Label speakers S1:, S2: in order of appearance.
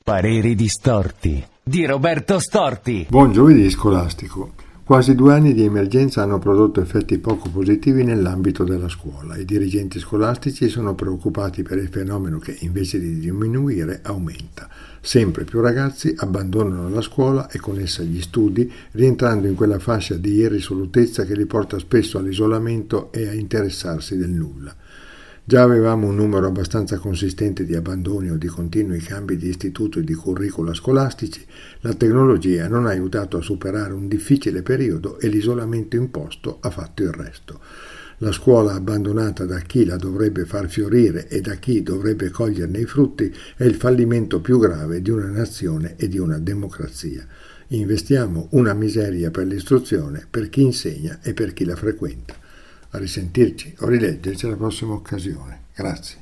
S1: Pareri distorti di Roberto Storti.
S2: Buon giovedì scolastico. Quasi 2 anni di emergenza hanno prodotto effetti poco positivi nell'ambito della scuola. I dirigenti scolastici sono preoccupati per il fenomeno che, invece di diminuire, aumenta. Sempre più ragazzi abbandonano la scuola e con essa gli studi, rientrando in quella fascia di irrisolutezza che li porta spesso all'isolamento e a interessarsi del nulla. Già avevamo un numero abbastanza consistente di abbandoni o di continui cambi di istituto e di curricula scolastici. La tecnologia non ha aiutato a superare un difficile periodo e l'isolamento imposto ha fatto il resto. La scuola abbandonata da chi la dovrebbe far fiorire e da chi dovrebbe coglierne i frutti è il fallimento più grave di una nazione e di una democrazia. Investiamo una miseria per l'istruzione, per chi insegna e per chi la frequenta. A risentirci o rileggerci alla prossima occasione. Grazie.